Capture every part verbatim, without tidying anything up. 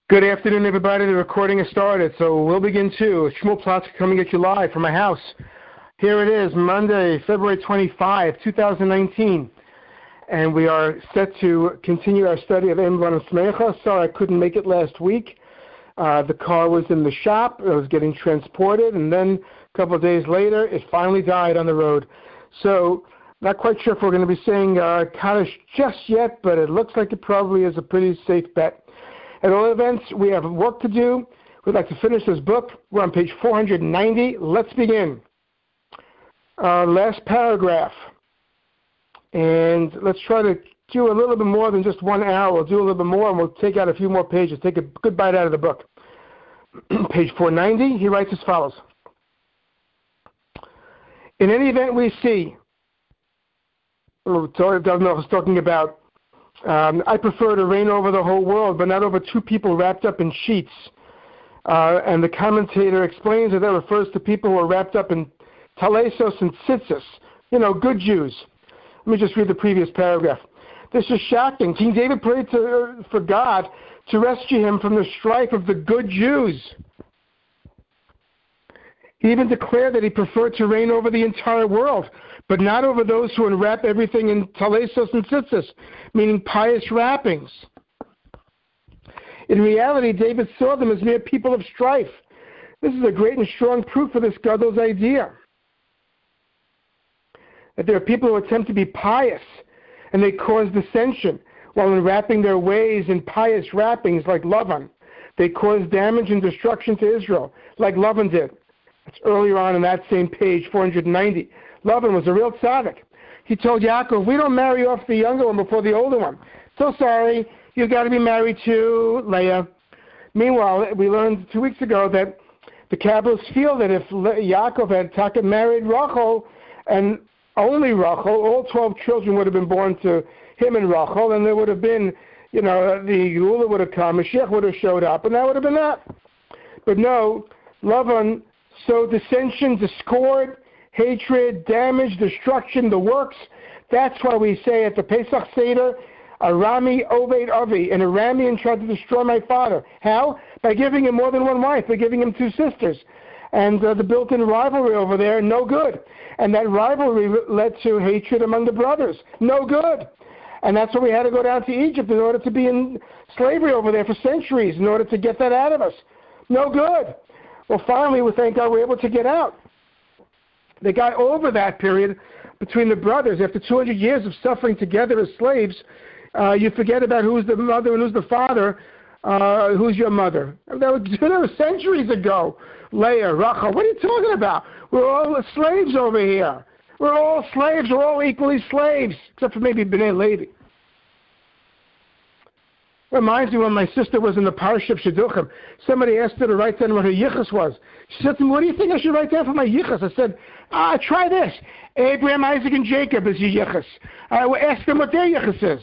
Good afternoon, everybody. The recording has started, so we'll begin too. Shmuel Platz coming at you live from my house. Here it is, Monday, February twenty-fifth, twenty nineteen, and we are set to continue our study of Ein Levanim Smecha. Sorry I couldn't make it last week. Uh, the car was in the shop. It was getting transported, and then a couple of days later, it finally died on the road. So, not quite sure if we're going to be saying uh, Kaddish just yet, but it looks like it probably is a pretty safe bet. At all events, we have work to do. We'd like to finish this book. We're on page four hundred ninety. Let's begin. Our last paragraph. And let's try to do a little bit more than just one hour. We'll do a little bit more, and we'll take out a few more pages. Take a good bite out of the book. Page four ninety, he writes as follows. In any event we see, David is talking about, Um, I prefer to reign over the whole world, but not over two people wrapped up in sheets. Uh, and the commentator explains that that refers to people who are wrapped up in talesos and tzitzis, you know, good Jews. Let me just read the previous paragraph. This is shocking. King David prayed to, for God to rescue him from the strife of the good Jews. He even declared that he preferred to reign over the entire world, but not over those who unwrap everything in talesos and tzitzis, meaning pious wrappings. In reality, David saw them as mere people of strife. This is a great and strong proof of this Gadol's idea. That there are people who attempt to be pious, and they cause dissension, while unwrapping their ways in pious wrappings like Lavan. They cause damage and destruction to Israel, like Lavan did. That's earlier on in that same page, four hundred ninety. Lavan was a real tzaddik. He told Yaakov, we don't marry off the younger one before the older one. So sorry, you've got to be married to Leah. Meanwhile, we learned two weeks ago that the Kabbalists feel that if Yaakov had Taka married Rachel, and only Rachel, all twelve children would have been born to him and Rachel, and there would have been, you know, the Geula would have come, Mashiach would have showed up, and that would have been that. But no, Lavan sowed dissension, discord, hatred, damage, destruction, the works. That's why we say at the Pesach Seder, Arami Oved Avi, an Aramean tried to destroy my father. How? By giving him more than one wife, by giving him two sisters. And uh, the built-in rivalry over there, no good. And that rivalry led to hatred among the brothers, no good. And that's why we had to go down to Egypt in order to be in slavery over there for centuries, in order to get that out of us. No good. Well, finally, we thank God we're able to get out. They got over that period between the brothers. After two hundred years of suffering together as slaves, uh, you forget about who's the mother and who's the father, uh, who's your mother. That was, that was centuries ago. Leah, Rachel, what are you talking about? We're all slaves over here. We're all slaves. We're all equally slaves, except for maybe B'nai Levi. Reminds me when my sister was in the Parsha of Shidduchim. Somebody asked her to write down what her yichus was. She said to me, what do you think I should write down for my yichus? I said, ah, try this. Abraham, Isaac, and Jacob is your yichus. I will ask them what their yichus is.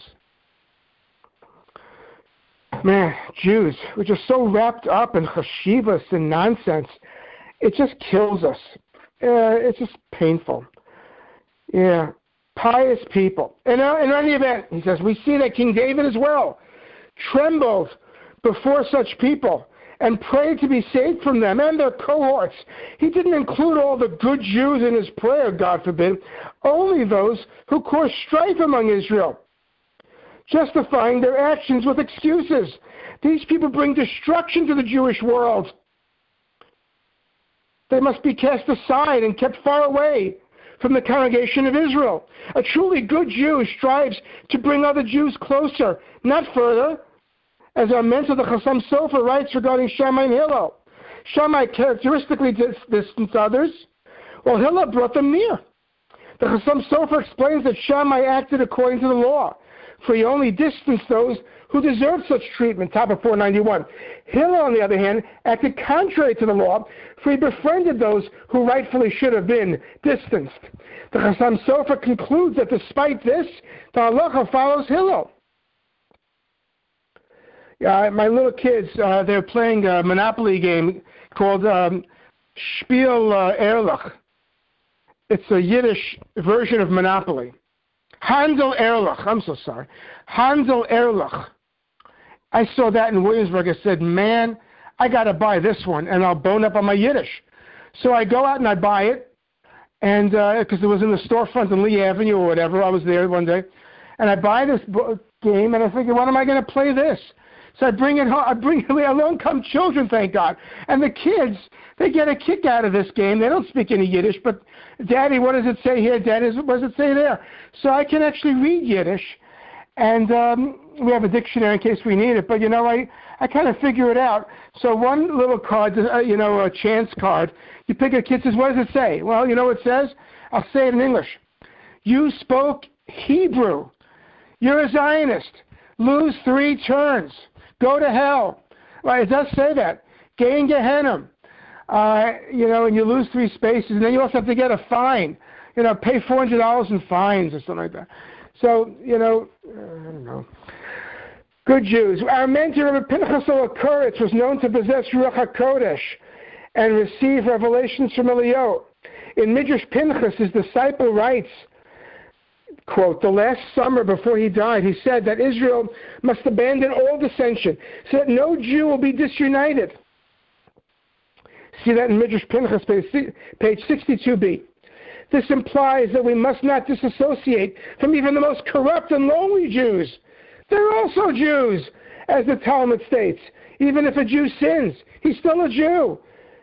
Man, Jews, we're just so wrapped up in chashivas and nonsense. It just kills us. Uh, it's just painful. Yeah, pious people. In, uh, in any event, he says, we see that King David as well trembled before such people and prayed to be saved from them and their cohorts. He didn't include all the good Jews in his prayer, God forbid, only those who caused strife among Israel, justifying their actions with excuses. These people bring destruction to the Jewish world. They must be cast aside and kept far away from the congregation of Israel. A truly good Jew strives to bring other Jews closer, not further, as our mentor, the Chassam Sofer, writes regarding Shammai and Hillel. Shammai characteristically dis- distanced others, while Hillel brought them near. The Chassam Sofer explains that Shammai acted according to the law, for he only distanced those who deserved such treatment, top of four ninety-one. Hillel, on the other hand, acted contrary to the law, for he befriended those who rightfully should have been distanced. The Chassam Sofer concludes that despite this, the halacha follows Hillel. Uh, my little kids, uh, they're playing a Monopoly game called um, Spiel uh, Ehrlich. It's a Yiddish version of Monopoly. Handel Ehrlich, I'm so sorry. Handel Ehrlich. I saw that in Williamsburg. I said, man, I got to buy this one, and I'll bone up on my Yiddish. So I go out and I buy it, and because uh, it was in the storefront on Lee Avenue or whatever. I was there one day, and I buy this bo- game, and I figure, when am I going to play this? So I bring it home. I bring it low-income children, thank God. And the kids, they get a kick out of this game. They don't speak any Yiddish, but, Daddy, what does it say here? Daddy, what does it say there? So I can actually read Yiddish, and um, we have a dictionary in case we need it. But, you know, I, I kind of figure it out. So one little card, uh, you know, a chance card, you pick a kid, says, what does it say? Well, you know what it says? I'll say it in English. You spoke Hebrew. You're a Zionist. Lose three turns. Go to hell. Right, it does say that. Gain Gehenna. Uh, you know, and you lose three spaces, and then you also have to get a fine. You know, pay four hundred dollars in fines or something like that. So, you know, uh, I don't know. Good Jews. Our mentor, Rabbi Pinchas Olakuritz, was known to possess Ruach HaKodesh and receive revelations from Eliyahu. In Midrash Pinchas, his disciple writes, quote, the last summer before he died, he said that Israel must abandon all dissension so that no Jew will be disunited. See that in Midrash Pinchas, page sixty-two b. This implies that we must not disassociate from even the most corrupt and lonely Jews. They're also Jews, as the Talmud states. Even if a Jew sins, he's still a Jew.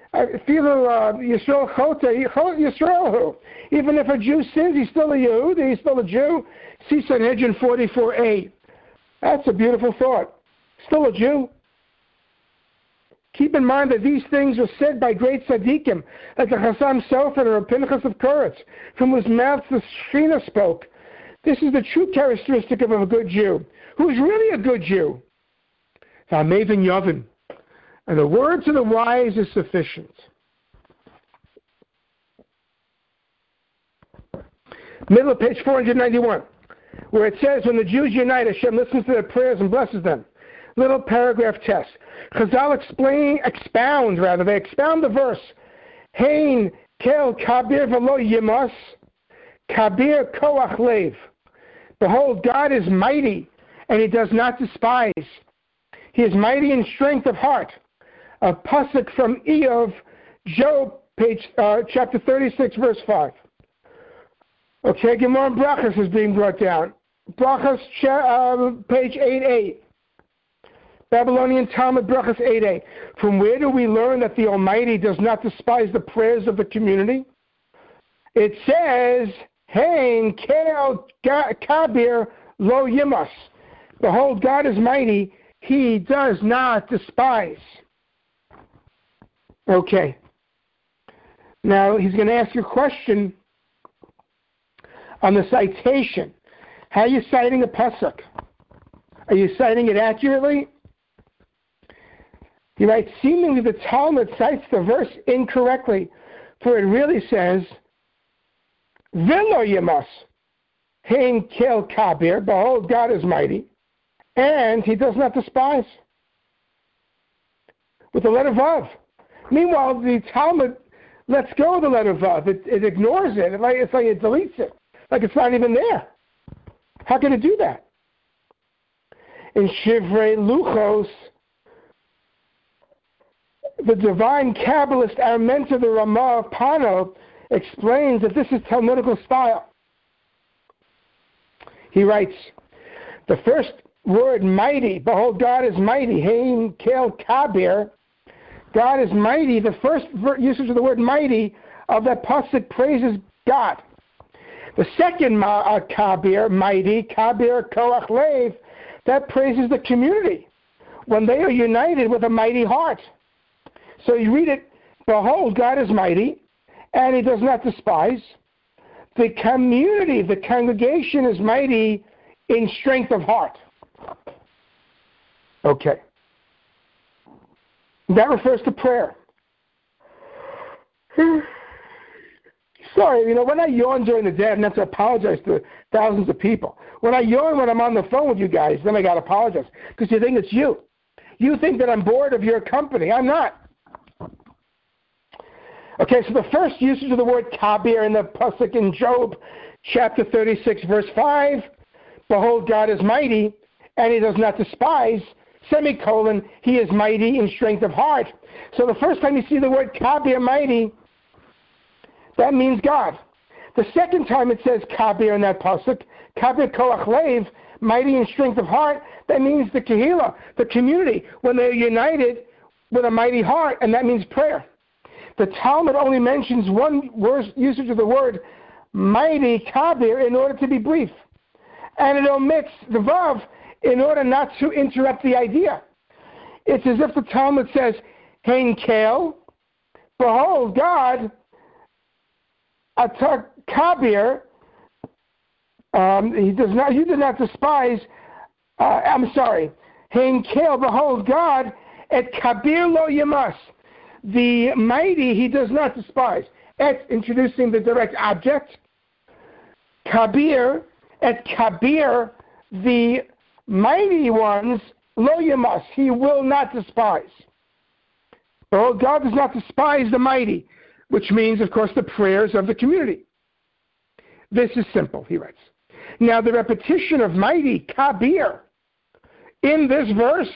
Yisrael Chota, Yisrael. Even if a Jew sins, he's still a Yehudi, he's still a Jew. See Sanhedrin forty-four a. That's a beautiful thought. Still a Jew. Keep in mind that these things were said by great tzaddikim, like the Chassam Sofer or Pinchas of Koretz, from whose mouth the Shekhinah spoke. This is the true characteristic of a good Jew, who is really a good Jew. Maven Yavin. And the words of the wise is sufficient. Middle of page four ninety-one, where it says, when the Jews unite, Hashem listens to their prayers and blesses them. Little paragraph test. Chazal explain, expound, rather, they expound the verse. Hein kel kabir v'lo yimas, kabir koach lev. Behold, God is mighty, and he does not despise. He is mighty in strength of heart. A pasuk from Eov, Job, page uh, chapter thirty-six, verse five. Okay, Gemara Brachas is being brought down. Brachas, uh, page eight eight. Babylonian Talmud Brachas eight eight. From where do we learn that the Almighty does not despise the prayers of the community? It says, Hein kel kabir lo yimas. Behold, God is mighty, he does not despise. Okay. Now, he's going to ask you a question on the citation. How are you citing a pasuk? Are you citing it accurately? He writes, seemingly the Talmud cites the verse incorrectly, for it really says, Velo Yemas, Hein Kel Kabir, behold, God is mighty, and he does not despise. With the letter Vav. Meanwhile, the Talmud lets go of the letter Vav. It, it ignores it. It like, it's like it deletes it. Like it's not even there. How can it do that? In Shivrei Luchos, the divine Kabbalist Armenta, the Ramah of Pano, explains that this is Talmudical style. He writes, the first word, mighty, behold, God is mighty, Hein Kel Kabir, God is mighty. The first usage of the word mighty of that pasuk praises God. The second uh, kabir, mighty, kabir koach lev, that praises the community when they are united with a mighty heart. So you read it, behold, God is mighty, and he does not despise. The community, the congregation is mighty in strength of heart. Okay. That refers to prayer. Sorry, you know, when I yawn during the day, I have to apologize to thousands of people. When I yawn when I'm on the phone with you guys, then I got to apologize because you think it's you. You think that I'm bored of your company. I'm not. Okay, so the first usage of the word kabir in the pasuk in Job, chapter thirty-six, verse five, behold, God is mighty, and he does not despise, semicolon, he is mighty in strength of heart. So the first time you see the word kabir, mighty, that means God. The second time it says kabir in that pasuk, kabir koach lev, mighty in strength of heart, that means the kehillah, the community, when they're united with a mighty heart, and that means prayer. The Talmud only mentions one word, usage of the word mighty, kabir, in order to be brief. And it omits the vav in order not to interrupt the idea. It's as if the Talmud says, Hein Kel, behold, God, Atar Kabir, um, he does not, you do not despise, uh, I'm sorry, Hein Kel, behold, God, et Kabir lo yamas, the mighty he does not despise. Et, introducing the direct object, Kabir, et Kabir, the mighty ones, lo yamas, he will not despise. Well, God does not despise the mighty, which means, of course, the prayers of the community. This is simple, he writes. Now, the repetition of mighty, kabir, in this verse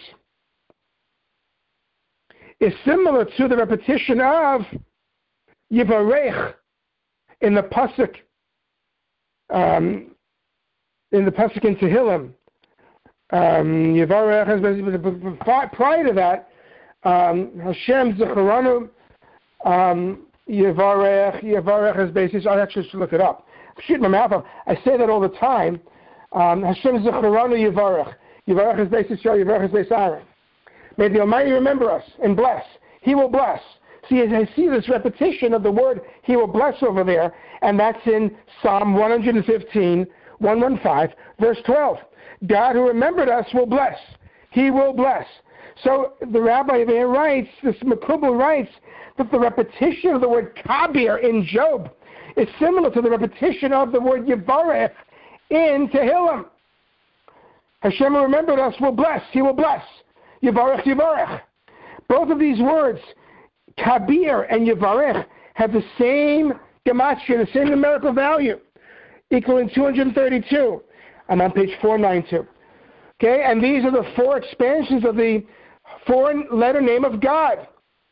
is similar to the repetition of yivarech in the pasuk, um, in the pasuk in Tehillim. Um, yivarech has been, prior to that, um, Hashem Zecharanu, um, Yevarech, Yevarech is basis. I actually should look it up. I'm shooting my mouth off. I say that all the time. Um, Hashem Zecharanu Yevarech. Yevarech is basis. Yevarech is basis Aaron. May the Almighty remember us and bless. He will bless. See, as I see this repetition of the word He will bless over there, and that's in Psalm one fifteen, one fifteen, verse twelve. God who remembered us will bless. He will bless. So the rabbi there writes, this Makubal writes, that the repetition of the word kabir in Job is similar to the repetition of the word Yevarech in Tehillim. Hashem who remembered us will bless. He will bless. Yevarech, Yevarech. Both of these words, kabir and Yevarech, have the same gematria, the same numerical value, equaling two hundred thirty-two. I'm on page four ninety-two. Okay, and these are the four expansions of the four-letter name of God.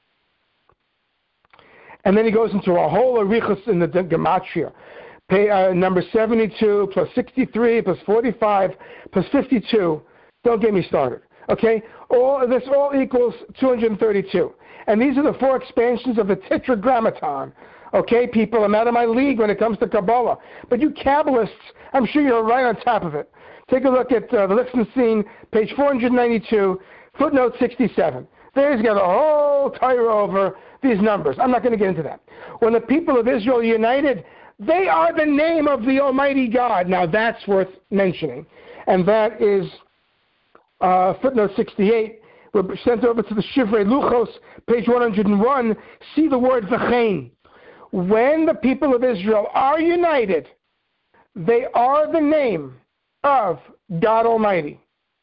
And then he goes into a whole arichos in the gematria. Pay, uh, number seventy-two plus sixty-three plus forty-five plus fifty-two. Don't get me started. Okay, all this all equals two hundred thirty-two. And these are the four expansions of the Tetragrammaton. Okay, people, I'm out of my league when it comes to Kabbalah. But you Kabbalists, I'm sure you're right on top of it. Take a look at uh, the Lichtenstein, page four ninety-two, footnote sixty-seven. There he's got a whole Torah over these numbers. I'm not going to get into that. When the people of Israel united, they are the name of the Almighty God. Now that's worth mentioning. And that is uh, footnote sixty-eight. We're sent over to the Shivrei Luchos, page one oh one. See the word v'chein. When the people of Israel are united, they are the name of God Almighty.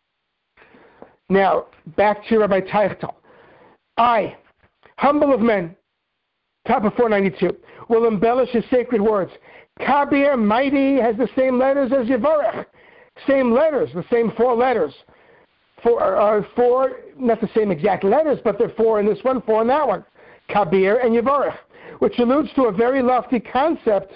Now, back to Rabbi Teichtal. I, humble of men, top of four ninety-two, will embellish his sacred words. Kabir, mighty, has the same letters as Yevarech. Same letters, the same four letters. Four, uh, four, not the same exact letters, but they're four in this one, four in that one. Kabir and Yevarech, which alludes to a very lofty concept.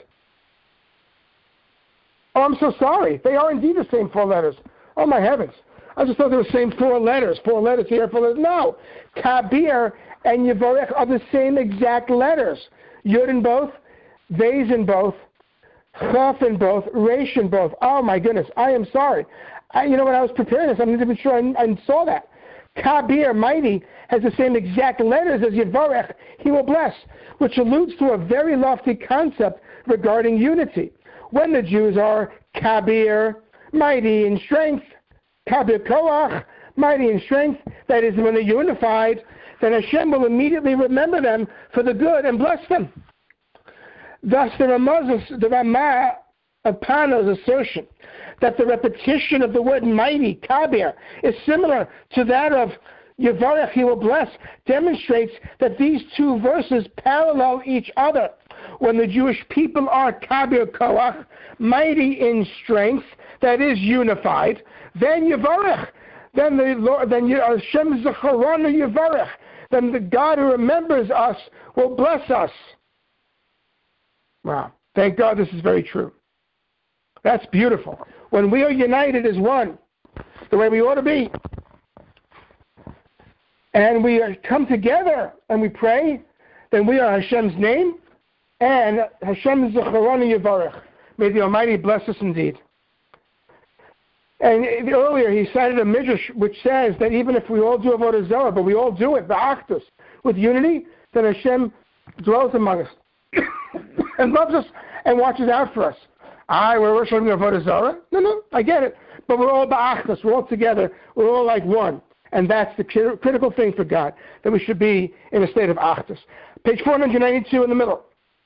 Oh, I'm so sorry. They are indeed the same four letters. Oh, my heavens. I just thought they were the same four letters. Four letters here, four letters. No. Kabir and Yevarech are the same exact letters. Yud in both, Vez in both, Chaf in both, Resh in both. Oh, my goodness. I am sorry. I, you know, when I was preparing this, I'm not even sure I, I saw that. Kabir, mighty, has the same exact letters as Yevarech, he will bless, which alludes to a very lofty concept regarding unity. When the Jews are Kabir, mighty in strength, Kabir Koach, mighty in strength, that is, when they're unified, then Hashem will immediately remember them for the good and bless them. Thus, the Ramah, the Ramah of Pano's assertion that the repetition of the word mighty, Kabir, is similar to that of Yevarech, he will bless, demonstrates that these two verses parallel each other. When the Jewish people are Kabir Koach, mighty in strength, that is unified, then Yevarech, then the Lord, then Hashem Zecharonu Yivarech, then the God who remembers us will bless us. Wow. Thank God this is very true. That's beautiful. When we are united as one, the way we ought to be, and we come together and we pray, then we are Hashem's name, and Hashem Zecharonu Yivarech. May the Almighty bless us indeed. And earlier he cited a midrash which says that even if we all do avodah zarah, but we all do it, the achdus, with unity, then Hashem dwells among us and loves us and watches out for us. I, we're worshiping avodah zarah? No, no, I get it. But we're all ba'achdus, we're all together, we're all like one. And that's the critical thing for God, that we should be in a state of achdus. Page four ninety-two in the middle.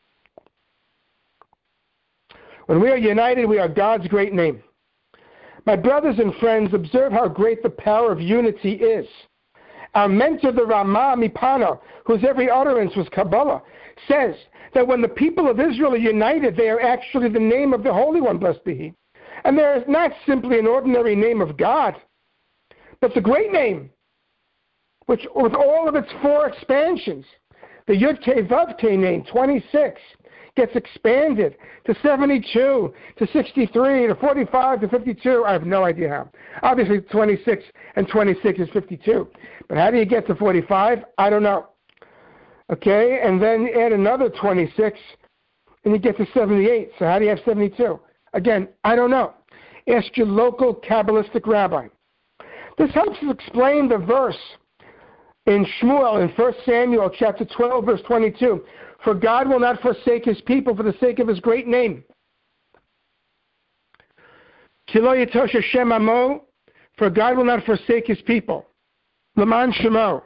When we are united, we are God's great name. My brothers and friends, observe how great the power of unity is. Our mentor, the Ramah Mipano, whose every utterance was Kabbalah, says that when the people of Israel are united, they are actually the name of the Holy One, blessed be He. And there is not simply an ordinary name of God, but the great name, which with all of its four expansions, the Yud Kei Vav Kei name, twenty-six, gets expanded to seventy-two, to sixty-three, to forty-five, to fifty-two. I have no idea how. Obviously, twenty-six and twenty-six is fifty-two. But how do you get to forty-five? I don't know. Okay, and then add another twenty-six, and you get to seventy-eight. So how do you have seventy-two? Again, I don't know. Ask your local Kabbalistic rabbi. This helps us explain the verse in Shmuel, in First Samuel chapter twelve, verse twenty-two. For God will not forsake His people for the sake of His great name. Kilo Yitosh Hashem Amo, for God will not forsake His people. Laman Shemo,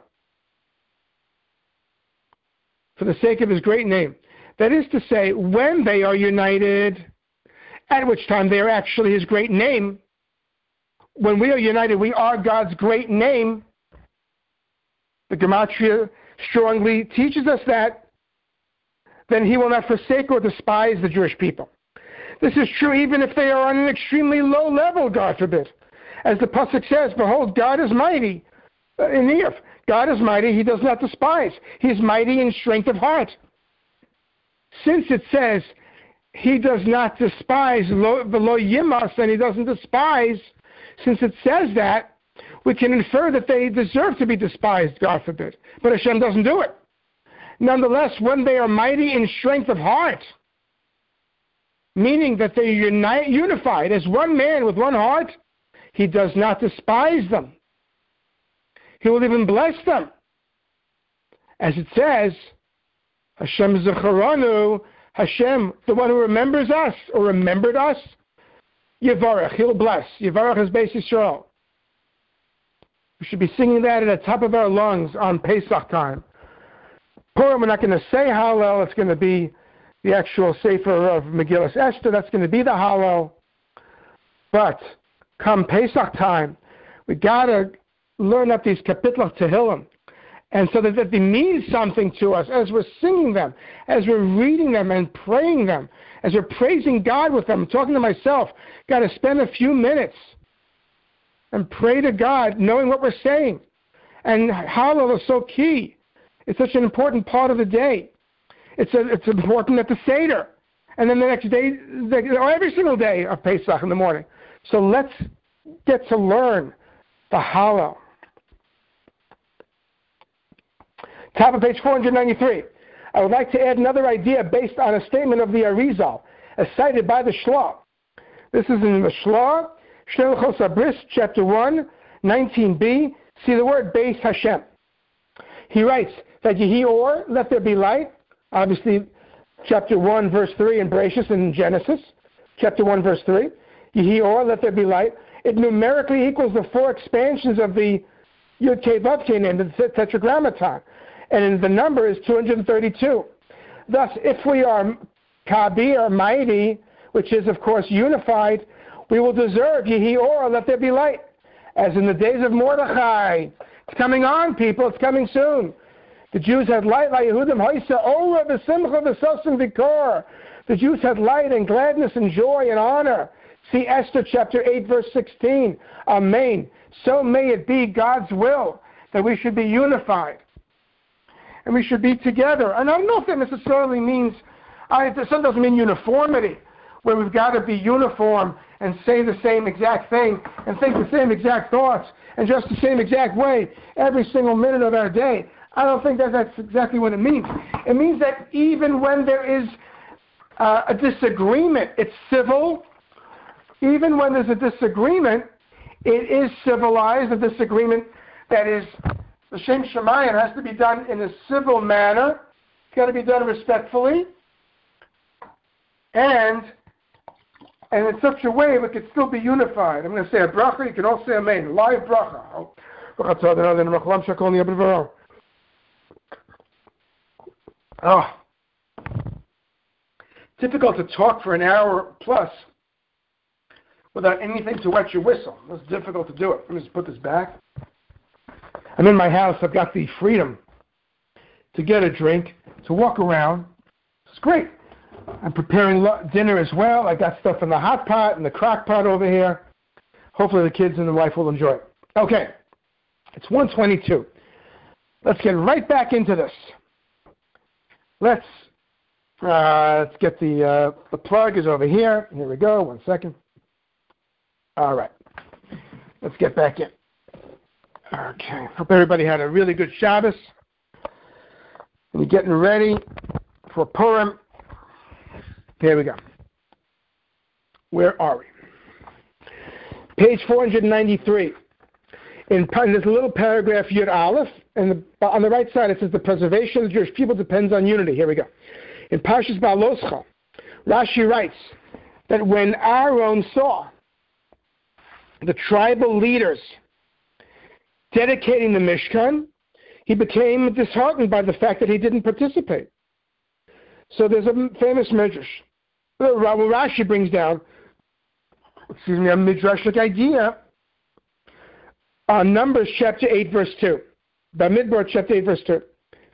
for the sake of His great name. That is to say, when they are united, at which time they are actually His great name. When we are united, we are God's great name. The Gematria strongly teaches us that. Then He will not forsake or despise the Jewish people. This is true even if they are on an extremely low level, God forbid. As the Pasuk says, behold, God is mighty in the earth. God is mighty, He does not despise. He is mighty in strength of heart. Since it says He does not despise the lo yimas, and He doesn't despise, since it says that, we can infer that they deserve to be despised, God forbid. But Hashem doesn't do it. Nonetheless, when they are mighty in strength of heart, meaning that they are unite, unified as one man with one heart, He does not despise them. He will even bless them. As it says, Hashem Zecharonu, Hashem, the one who remembers us or remembered us, Yivarech, He'll bless. Yivarech is Beis Yisrael. We should be singing that at the top of our lungs on Pesach time. Purim, we're not going to say Hallel. It's going to be the actual Sefer of Megillas Esther. That's going to be the Hallel. But come Pesach time, we got to learn up these Kapitla of Tehillim, and so that, that they mean something to us as we're singing them, as we're reading them and praying them, as we're praising God with them. I'm talking to myself. Got to spend a few minutes and pray to God, knowing what we're saying. And Hallel is so key. It's such an important part of the day. It's a, it's important at the Seder. And then the next day, every single day of Pesach in the morning. So let's get to learn the Hallel. Top of page four ninety-three. I would like to add another idea based on a statement of the Arizal, as cited by the Shlah. This is in the Shlah, Shelchos Abris, chapter one, nineteen b. See the word Beis Hashem. He writes that Yehi Or, let there be light. Obviously, chapter one, verse three in Bereshis in Genesis. Chapter one, verse three. Yehi Or, let there be light. It numerically equals the four expansions of the Yud Kei Vav Kei name, the Tetragrammaton. And the number is two hundred thirty-two. Thus, if we are Kabi, or mighty, which is, of course, unified, we will deserve Yehi Or, let there be light. As in the days of Mordechai. It's coming on, people. It's coming soon. The Jews had light, like Yehudim Hoysa, Ora, V'Simcha, V'Sosim, V'Kor. The Jews had light and gladness and joy and honor. See Esther chapter eight, verse sixteen. Amen. So may it be God's will that we should be unified. And we should be together. And I don't know if that necessarily means, I, that doesn't mean uniformity, where we've got to be uniform and say the same exact thing and think the same exact thoughts and just the same exact way every single minute of our day. I don't think that that's exactly what it means. It means that even when there is uh, a disagreement, it's civil. Even when there's a disagreement, it is civilized, a disagreement that is l'shem shamayim, has to be done in a civil manner. It's got to be done respectfully. And and in such a way we could still be unified. I'm going to say a bracha, you can all say amen. Live bracha. Oh. Difficult to talk for an hour plus without anything to wet your whistle. It's difficult to do it. Let me just put this back. I'm in my house. I've got the freedom to get a drink, to walk around. It's great. I'm preparing dinner as well. I got stuff in the hot pot and the crock pot over here. Hopefully the kids and the wife will enjoy it. Okay. It's one twenty-two. Let's get right back into this. Let's uh, let's get the uh, the plug is over here. Here we go. One second. All right. Let's get back in. Okay. Hope everybody had a really good Shabbos. And you're getting ready for Purim. Here we go. Where are we? Page four ninety-three. In, in this little paragraph, Yud Aleph, and the, on the right side it says the preservation of the Jewish people depends on unity. Here we go. In Parshas Ba'aloscha, Rashi writes that when Aaron saw the tribal leaders dedicating the Mishkan, he became disheartened by the fact that he didn't participate. So there's a famous midrash. Well, Rashi brings down, excuse me, a midrashic idea on Numbers chapter eight, verse two. Bamidbar chapter eight, verse two.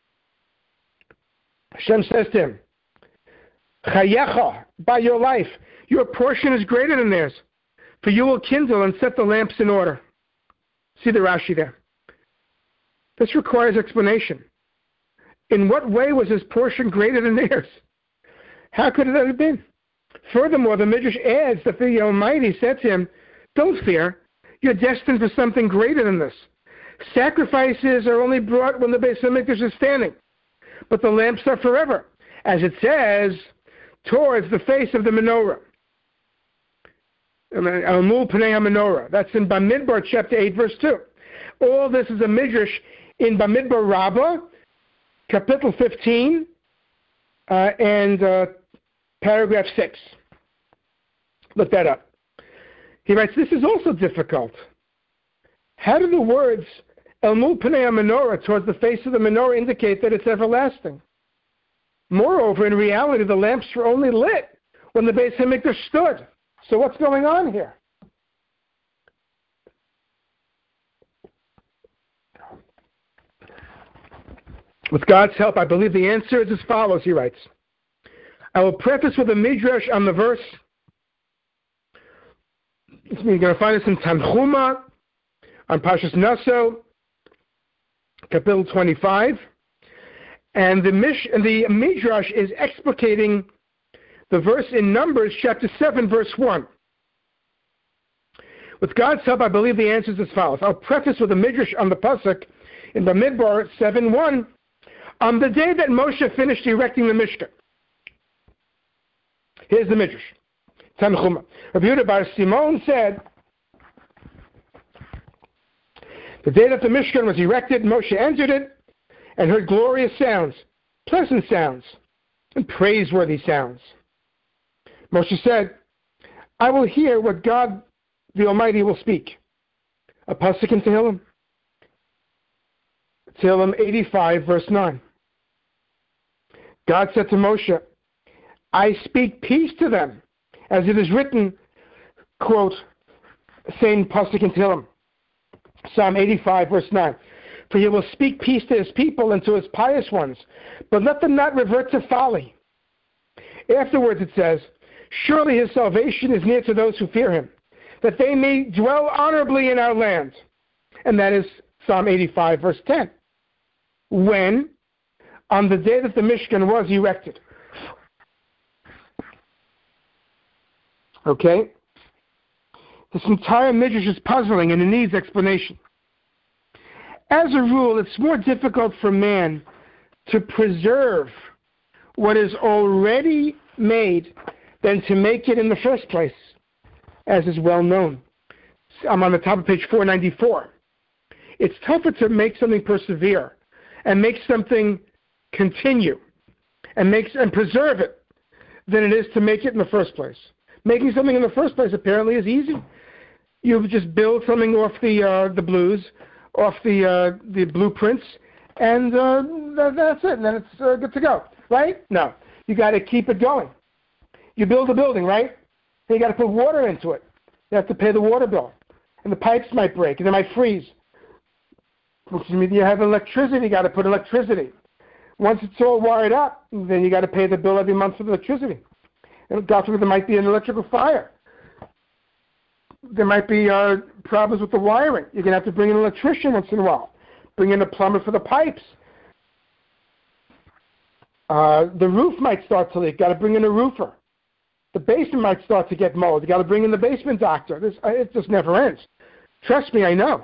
Hashem says to him, Chayecha, by your life, your portion is greater than theirs, for you will kindle and set the lamps in order. See the Rashi there. This requires explanation. In what way was his portion greater than theirs? How could it have been? Furthermore, the Midrash adds that the Almighty said to him, don't fear, you're destined for something greater than this. Sacrifices are only brought when the Beis HaMikdash is standing, but the lamps are forever, as it says, towards the face of the menorah. Al-Mul Pnei HaMenorah. That's in Bamidbar chapter eight, verse two. All this is a Midrash in Bamidbar Rabbah, Capital fifteen, uh, and uh, paragraph six. Look that up. He writes, this is also difficult. How do the words El-Mul Pnei HaMenorah, towards the face of the menorah, indicate that it's everlasting? Moreover, in reality, the lamps were only lit when the Beis HaMikdash stood. So what's going on here? With God's help, I believe the answer is as follows, he writes. I will preface with a midrash on the verse. You're going to find this in Tanchuma, on Parshas Naso, Capital twenty-five. And the, mish, and the midrash is explicating the verse in Numbers chapter seven, verse one. With God's help, I believe the answer is as follows. I'll preface with a midrash on the pasuk in Bamidbar seven one. On the day that Moshe finished erecting the Mishkan. Here's the midrash. Tanchuma. Rabbi Yehuda bar Simon said, the day that the Mishkan was erected, Moshe entered it and heard glorious sounds, pleasant sounds, and praiseworthy sounds. Moshe said, I will hear what God the Almighty will speak. A pasuk in Tehillim. Tehillim eighty-five, verse nine. God said to Moshe, I speak peace to them, as it is written, quote, same pasuk in Tehillim, Psalm eighty-five, verse nine. For he will speak peace to his people and to his pious ones, but let them not revert to folly. Afterwards it says, Surely his salvation is near to those who fear him, that they may dwell honorably in our land. And that is Psalm eighty-five, verse ten. When? On the day that the Mishkan was erected. Okay? This entire midrash is puzzling and it needs explanation. As a rule, it's more difficult for man to preserve what is already made than to make it in the first place, as is well known. I'm on the top of page four ninety-four. It's tougher to make something persevere and make something continue and makes and preserve it than it is to make it in the first place. Making something in the first place apparently is easy. You just build something off the uh, the blues, off the uh, the blueprints, and uh, th- that's it. And then it's uh, good to go, right? No, you got to keep it going. You build a building, right? Then you got to put water into it. You have to pay the water bill, and the pipes might break, and they might freeze. Which means you have electricity. You got to put electricity. Once it's all wired up, then you got to pay the bill every month for the electricity. And God forbid there might be an electrical fire. There might be uh, problems with the wiring. You're going to have to bring in an electrician once in a while. Bring in a plumber for the pipes. Uh, the roof might start to leak. Got to bring in a roofer. The basement might start to get mold. You got to bring in the basement doctor. This, uh, it just never ends. Trust me, I know.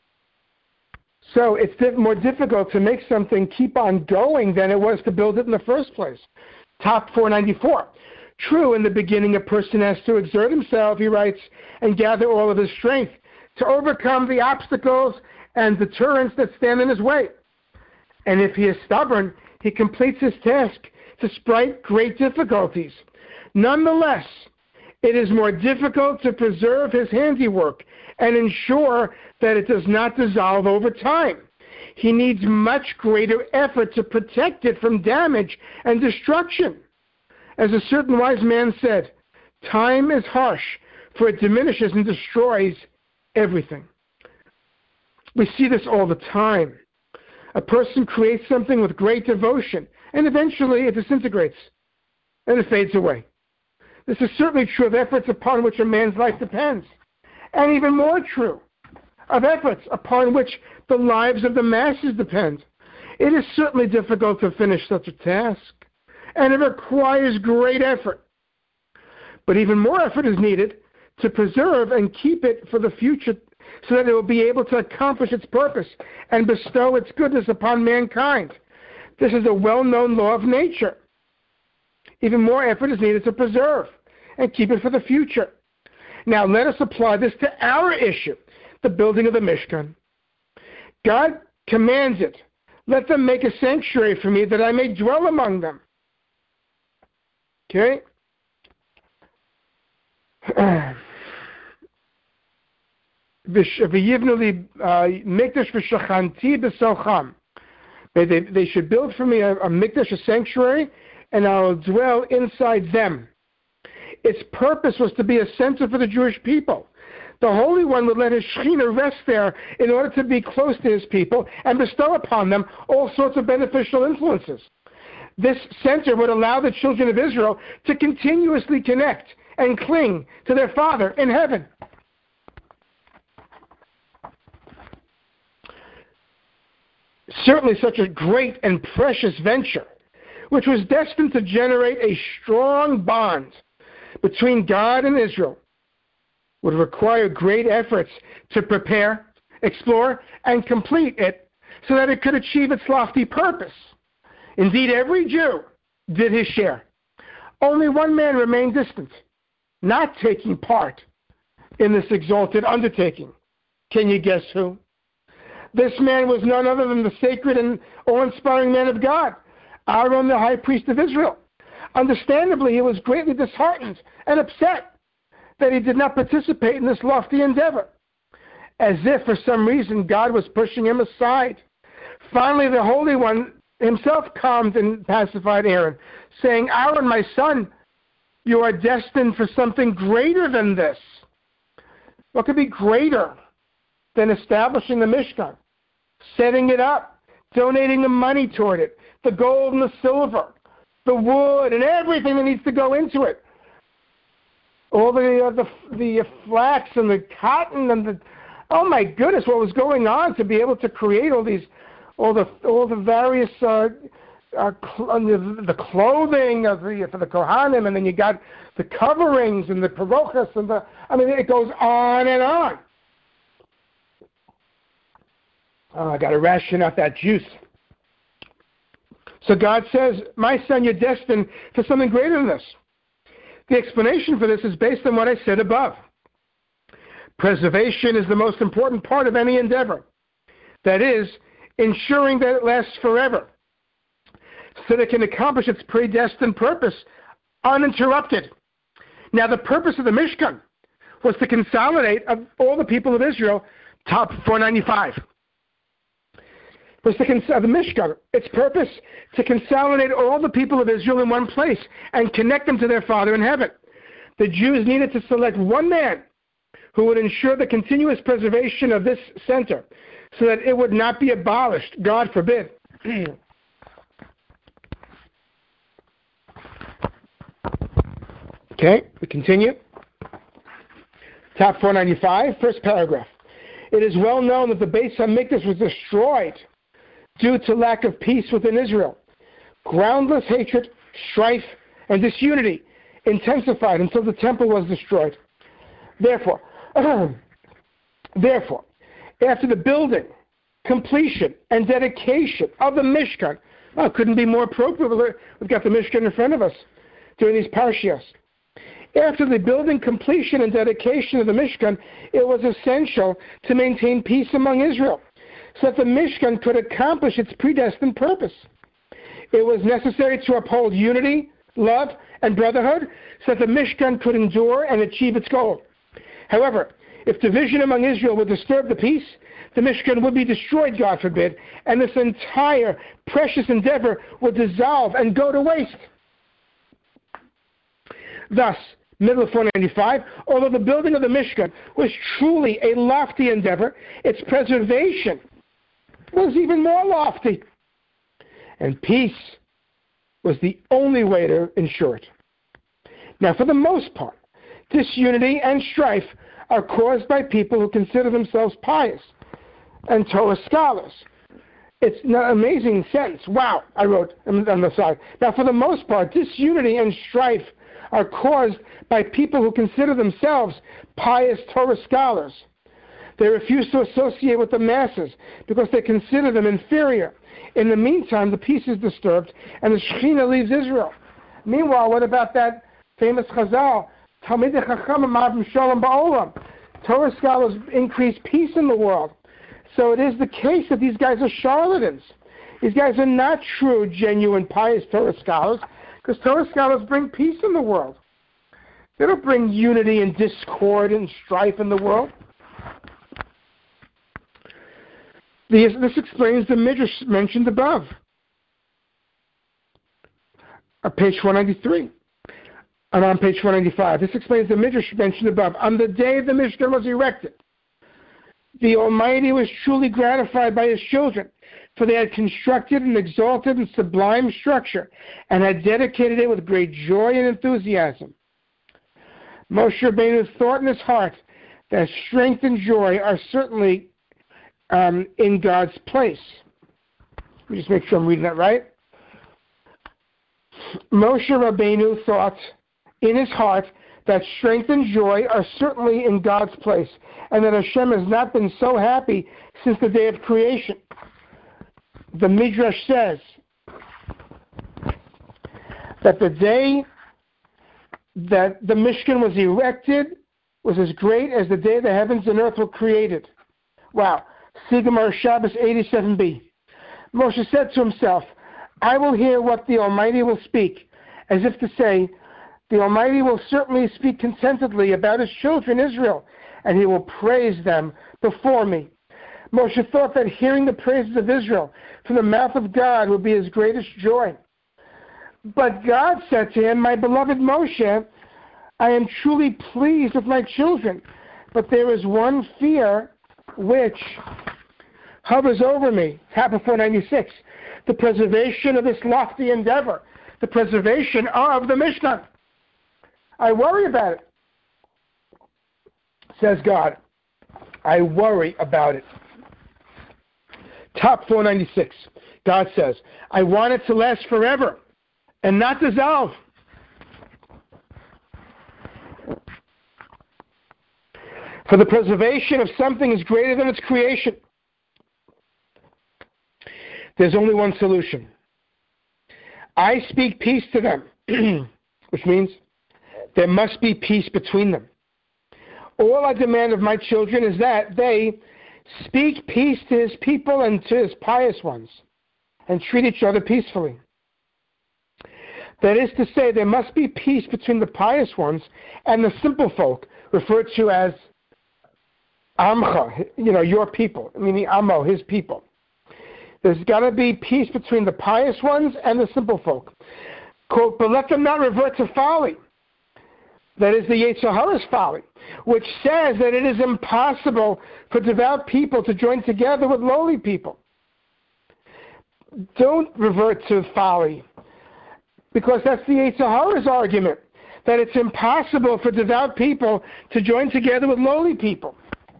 So it's diff- more difficult to make something keep on going than it was to build it in the first place. Top four ninety-four. True, in the beginning a person has to exert himself, he writes, and gather all of his strength to overcome the obstacles and deterrents that stand in his way. And if he is stubborn, he completes his task despite great difficulties. Nonetheless, it is more difficult to preserve his handiwork and ensure that it does not dissolve over time. He needs much greater effort to protect it from damage and destruction. As a certain wise man said, time is harsh, for it diminishes and destroys everything. We see this all the time. A person creates something with great devotion, and eventually it disintegrates, and it fades away. This is certainly true of efforts upon which a man's life depends, and even more true of efforts upon which the lives of the masses depend. It is certainly difficult to finish such a task, and it requires great effort. But even more effort is needed to preserve and keep it for the future so that it will be able to accomplish its purpose and bestow its goodness upon mankind. This is a well-known law of nature. Even more effort is needed to preserve and keep it for the future. Now let us apply this to our issue, the building of the Mishkan. God commands it, let them make a sanctuary for me that I may dwell among them. Okay? They, they should build for me a, a mikdash, a sanctuary, and I will dwell inside them. Its purpose was to be a center for the Jewish people. The Holy One would let his Shekhinah rest there in order to be close to his people and bestow upon them all sorts of beneficial influences. This center would allow the children of Israel to continuously connect and cling to their Father in heaven. Certainly such a great and precious venture, which was destined to generate a strong bond between God and Israel, would require great efforts to prepare, explore, and complete it so that it could achieve its lofty purpose. Indeed, every Jew did his share. Only one man remained distant, not taking part in this exalted undertaking. Can you guess who? This man was none other than the sacred and awe-inspiring man of God, Aaron, the high priest of Israel. Understandably, he was greatly disheartened and upset that he did not participate in this lofty endeavor, as if for some reason God was pushing him aside. Finally, the Holy One himself calmed and pacified Aaron, saying, Aaron, my son, you are destined for something greater than this. What could be greater than establishing the Mishkan, setting it up, donating the money toward it, the gold and the silver, the wood and everything that needs to go into it? all the, uh, the the flax and the cotton and the, oh my goodness, what was going on to be able to create all these, all the all the various uh, uh, cl- the, the clothing of the for the Kohanim, and then you got the coverings and the parochas and the, I mean, it goes on and on. Oh, I got to ration out that juice. So God says, my son, you're destined for something greater than this. The explanation for this is based on what I said above. Preservation is the most important part of any endeavor. That is, ensuring that it lasts forever, so that it can accomplish its predestined purpose uninterrupted. Now, the purpose of the Mishkan was to consolidate of all the people of Israel, top four ninety-five. Was to cons- the Mishkan, its purpose to consolidate all the people of Israel in one place and connect them to their Father in heaven. The Jews needed to select one man who would ensure the continuous preservation of this center so that it would not be abolished, God forbid. Okay, we continue. Top four ninety-five, first paragraph. It is well known that the Beis HaMikdash was destroyed due to lack of peace within Israel. Groundless hatred, strife, and disunity intensified until the temple was destroyed. Therefore, therefore, after the building, completion, and dedication of the Mishkan, well, it couldn't be more appropriate. We've got the Mishkan in front of us during these parashias. After the building, completion, and dedication of the Mishkan, it was essential to maintain peace among Israel, so that the Mishkan could accomplish its predestined purpose. It was necessary to uphold unity, love, and brotherhood, so that the Mishkan could endure and achieve its goal. However, if division among Israel would disturb the peace, the Mishkan would be destroyed, God forbid, and this entire precious endeavor would dissolve and go to waste. Thus, middle of four ninety-five, although the building of the Mishkan was truly a lofty endeavor, its preservation was even more lofty. And peace was the only way to ensure it. Now, for the most part, disunity and strife are caused by people who consider themselves pious and Torah scholars. It's an amazing sentence. Wow, I wrote on the side. Now, for the most part, disunity and strife are caused by people who consider themselves pious Torah scholars. They refuse to associate with the masses because they consider them inferior. In the meantime, the peace is disturbed and the Shekhinah leaves Israel. Meanwhile, what about that famous Chazal, Talmidei Chachamim Ma'avim Shalom Ba'olam? Torah scholars increase peace in the world. So it is the case that these guys are charlatans. These guys are not true, genuine, pious Torah scholars, because Torah scholars bring peace in the world. They don't bring unity and discord and strife in the world. This, this explains the midrash mentioned above. Uh, page one ninety-three. And on page one ninety-five. This explains the midrash mentioned above. On the day the Mishkan was erected, the Almighty was truly gratified by His children, for they had constructed an exalted and sublime structure and had dedicated it with great joy and enthusiasm. Moshe Rabbeinu thought in his heart that strength and joy are certainly um, in God's place. Let me just make sure I'm reading that right. Moshe Rabbeinu thought in his heart that strength and joy are certainly in God's place, and that Hashem has not been so happy since the day of creation. The Midrash says that the day that the Mishkan was erected was as great as the day the heavens and earth were created. Wow. Sigamar Shabbos eighty-seven b. Moshe said to himself, I will hear what the Almighty will speak, as if to say, the Almighty will certainly speak contentedly about His children Israel, and He will praise them before me. Moshe thought that hearing the praises of Israel from the mouth of God would be his greatest joy. But God said to him, my beloved Moshe, I am truly pleased with my children, but there is one fear which hovers over me. Chapter four ninety-six. The preservation of this lofty endeavor, the preservation of the Mishkan. I worry about it. says God. I worry about it. Top four ninety-six. God says, I want it to last forever and not dissolve. For the preservation of something is greater than its creation. There's only one solution. I speak peace to them, which means there must be peace between them. All I demand of my children is that they speak peace to his people and to his pious ones, and treat each other peacefully. That is to say, there must be peace between the pious ones and the simple folk, referred to as Amcha, you know, your people, meaning Amo, his people. There's got to be peace between the pious ones and the simple folk. Quote, but let them not revert to folly. That is the Yetzer Hara's folly, which says that it is impossible for devout people to join together with lowly people. Don't revert to folly, because that's the Yetzer Hara's argument, that it's impossible for devout people to join together with lowly people.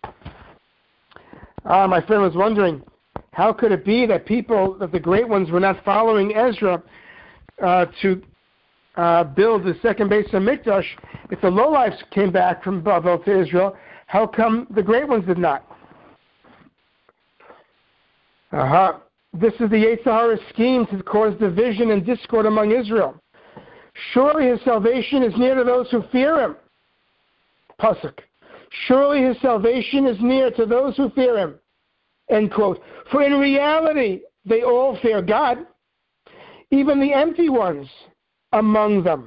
Uh, my friend was wondering, how could it be that people, that the great ones, were not following Ezra uh, to uh, build the second base of Mikdash? If the lowlifes came back from Babel to Israel, how come the great ones did not? Uh-huh. This is the Yetzer Hara's scheme to cause division and discord among Israel. Surely his salvation is near to those who fear him. Pasuk. Surely his salvation is near to those who fear him. End quote. For in reality, they all fear God, even the empty ones among them.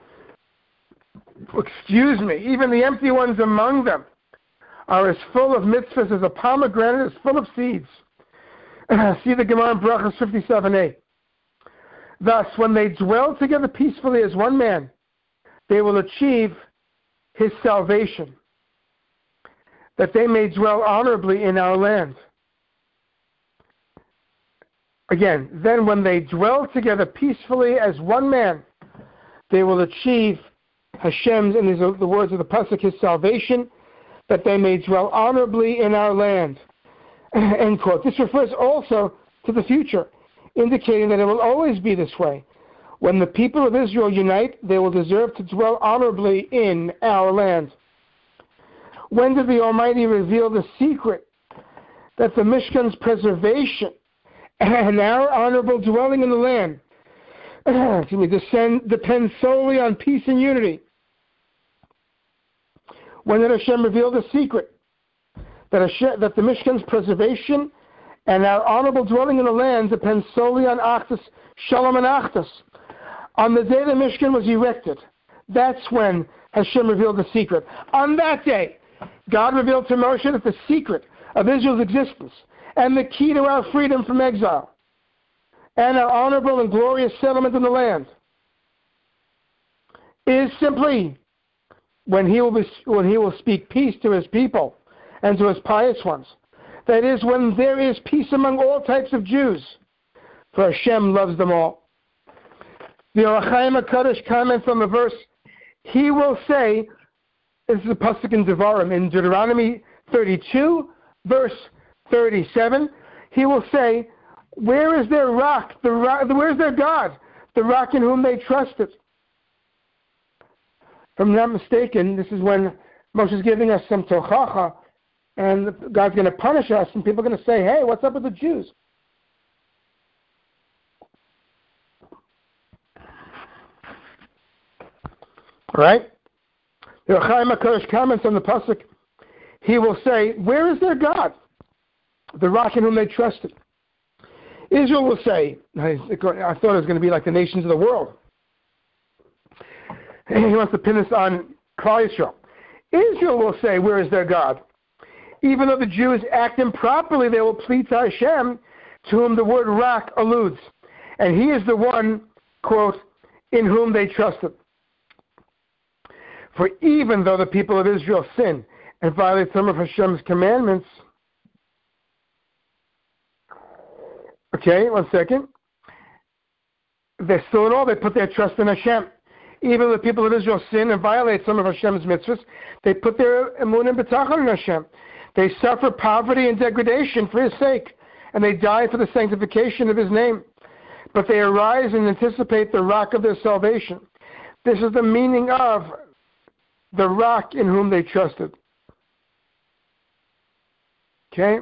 Excuse me, even the empty ones among them are as full of mitzvahs as a pomegranate is full of seeds. See the Gemara in Brachos fifty-seven a. Thus, when they dwell together peacefully as one man, they will achieve his salvation, that they may dwell honorably in our land. Again, then when they dwell together peacefully as one man, they will achieve Hashem's, and these are the words of the Pasuk, his salvation, that they may dwell honorably in our land. End quote. This refers also to the future, indicating that it will always be this way. When the people of Israel unite, they will deserve to dwell honorably in our land. When did the Almighty reveal the secret that the Mishkan's preservation and our honorable dwelling in the land excuse me, descend, depends solely on peace and unity? When did Hashem reveal the secret that, Hashem, that the Mishkan's preservation and our honorable dwelling in the land depends solely on Achdus, Shalom and Achdus? On the day the Mishkan was erected, that's when Hashem revealed the secret. On that day, God revealed to Moshe that the secret of Israel's existence and the key to our freedom from exile and our honorable and glorious settlement in the land is simply when he will, be, when he will speak peace to his people and to his pious ones. That is, when there is peace among all types of Jews, for Hashem loves them all. The Or HaChaim HaKadosh comments on the verse, he will say, this is a pasuk in Devarim, in Deuteronomy thirty-two, verse thirty-seven, he will say, where is their rock, the rock, where is their God, the rock in whom they trusted? If I'm not mistaken, this is when Moshe is giving us some tochacha, and God's going to punish us, and people are going to say, hey, what's up with the Jews? All right? The Or HaChaim HaKadosh comments on the pasuk, he will say, where is their God, the rock in whom they trusted? Israel will say, I thought it was going to be like the nations of the world. He wants to pin this on Klal Yisrael. Israel will say, where is their God? Even though the Jews act improperly, they will plead to Hashem, to whom the word rock alludes. And he is the one, quote, in whom they trusted. For even though the people of Israel sin and violate some of Hashem's commandments, okay, one second, they're still in all, they put their trust in Hashem. Even when the people of Israel sin and violate some of Hashem's mitzvahs, they put their emunah and bitachon in Hashem. They suffer poverty and degradation for His sake, and they die for the sanctification of His name. But they arise and anticipate the rock of their salvation. This is the meaning of the rock in whom they trusted. Okay?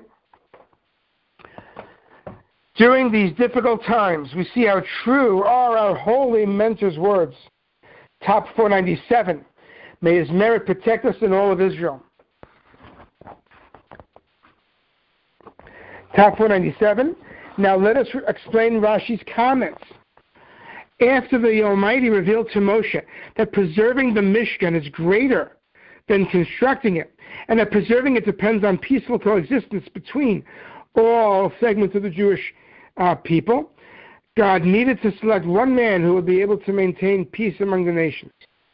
During these difficult times, we see how true are our holy mentor's words. Top four ninety-seven. May His merit protect us in all of Israel. Top four ninety-seven. Now let us explain Rashi's comments. After the Almighty revealed to Moshe that preserving the Mishkan is greater than constructing it, and that preserving it depends on peaceful coexistence between all segments of the Jewish uh, people, God needed to select one man who would be able to maintain peace among the nations.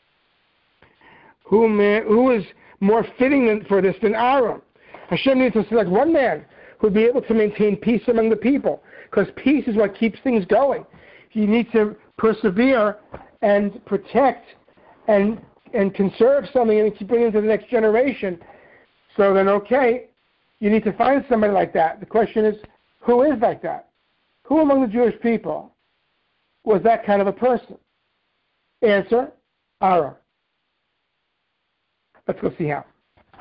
Who, man, who is more fitting than, for this than Aaron? Hashem needed to select one man who would be able to maintain peace among the people, because peace is what keeps things going. You need to persevere and protect and and conserve something and keep bringing it to the next generation. So then, okay, you need to find somebody like that. The question is, who is like that? Who among the Jewish people was that kind of a person? Answer, Aaron. Let's go see how.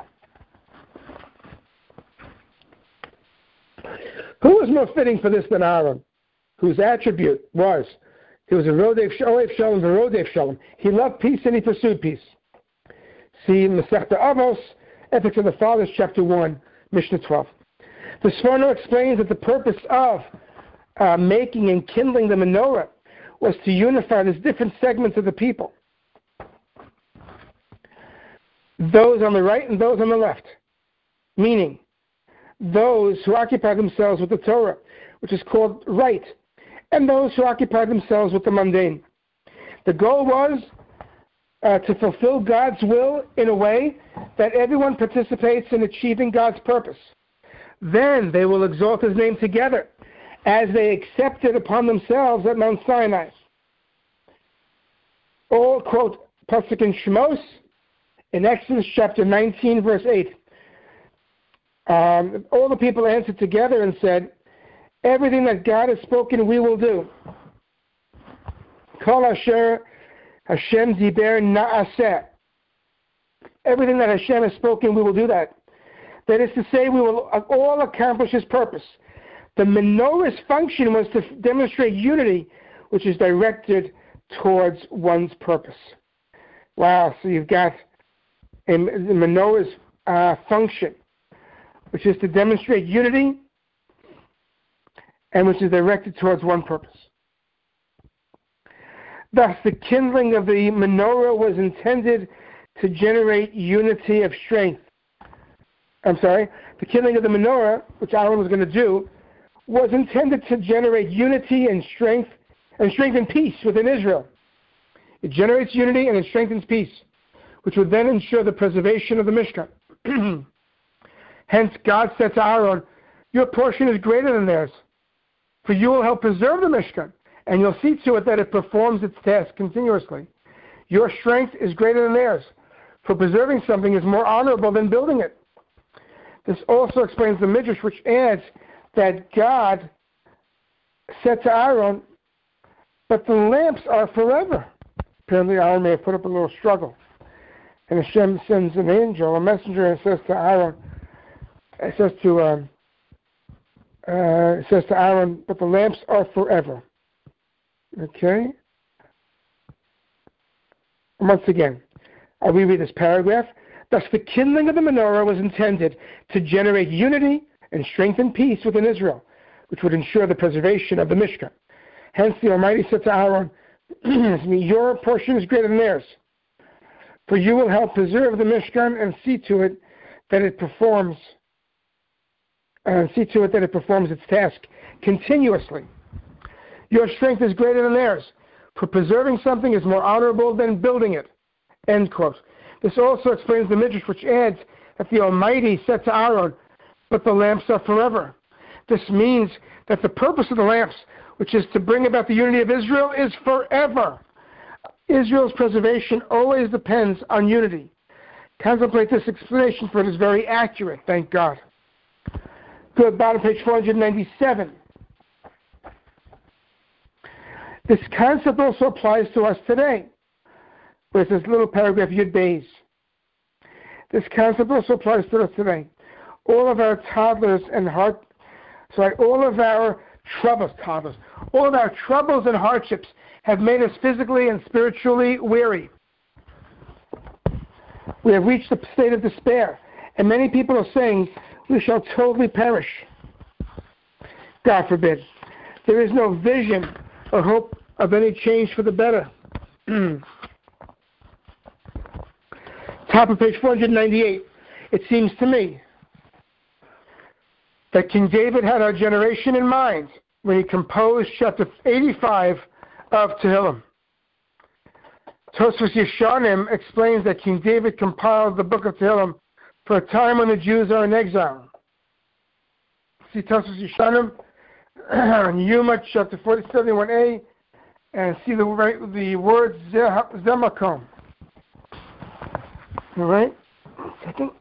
Who was more fitting for this than Aaron, whose attribute was, he was a Rodef Shalom, a Rodef Shalom. He loved peace and he pursued peace. See in Masechta Avos, Ethics of the Fathers, chapter one, Mishnah twelve. The Sforno explains that the purpose of uh, making and kindling the menorah was to unify these different segments of the people. Those on the right and those on the left. Meaning, those who occupy themselves with the Torah, which is called right, and those who occupy themselves with the mundane. The goal was uh, to fulfill God's will in a way that everyone participates in achieving God's purpose. Then they will exalt His name together, as they accepted upon themselves at Mount Sinai. All quote Pasuk in Shemos in Exodus chapter nineteen, verse eight. Um, all the people answered together and said, everything that God has spoken, we will do. Kol asher Hashem diber na'aseh. Everything that Hashem has spoken, we will do that. That is to say, we will all accomplish His purpose. The menorah's function was to demonstrate unity, which is directed towards one's purpose. Wow, so you've got a, the menorah's uh, function, which is to demonstrate unity and which is directed towards one purpose. Thus, the kindling of the menorah was intended to generate unity of strength. I'm sorry, the kindling of the menorah, which Aaron was going to do, was intended to generate unity and strength and strengthen peace within Israel. It generates unity and it strengthens peace, which would then ensure the preservation of the Mishkan. Hence, God said to Aaron, your portion is greater than theirs, for you will help preserve the Mishkan, and you'll see to it that it performs its task continuously. Your strength is greater than theirs, for preserving something is more honorable than building it. This also explains the Midrash, which adds that God said to Aaron, but the lamps are forever. Apparently Aaron may have put up a little struggle. And Hashem sends an angel, a messenger, and says to Aaron, it says to um, uh, it says to Aaron, but the lamps are forever. Okay? Once again, I reread this paragraph. Thus, the kindling of the menorah was intended to generate unity and strengthen peace within Israel, which would ensure the preservation of the Mishkan. Hence, the Almighty said to Aaron, your portion is greater than theirs, for you will help preserve the Mishkan and see to it that it performs and see to it that it performs its task continuously. Your strength is greater than theirs, for preserving something is more honorable than building it. End quote. This also explains the Midrash, which adds that the Almighty said to Aaron, but the lamps are forever. This means that the purpose of the lamps, which is to bring about the unity of Israel, is forever. Israel's preservation always depends on unity. Contemplate this explanation, for it is very accurate, thank God. Go to bottom page four ninety-seven. This concept also applies to us today. Where it says little paragraph Yud Beis. This concept also applies to us today. All of our toddlers and heart, sorry, all of our troubles, toddlers, all of our troubles and hardships have made us physically and spiritually weary. We have reached a state of despair, and many people are saying we shall totally perish. God forbid. There is no vision or hope of any change for the better. Top of page four ninety-eight. It seems to me that King David had our generation in mind when he composed chapter eighty-five of Tehillim. Tosfos Yeshanim explains that King David compiled the book of Tehillim for a time when the Jews are in exile. See Tosfos Yeshanim in Yuma chapter forty seventy-one a, and see the the word Zemakom. All right, second.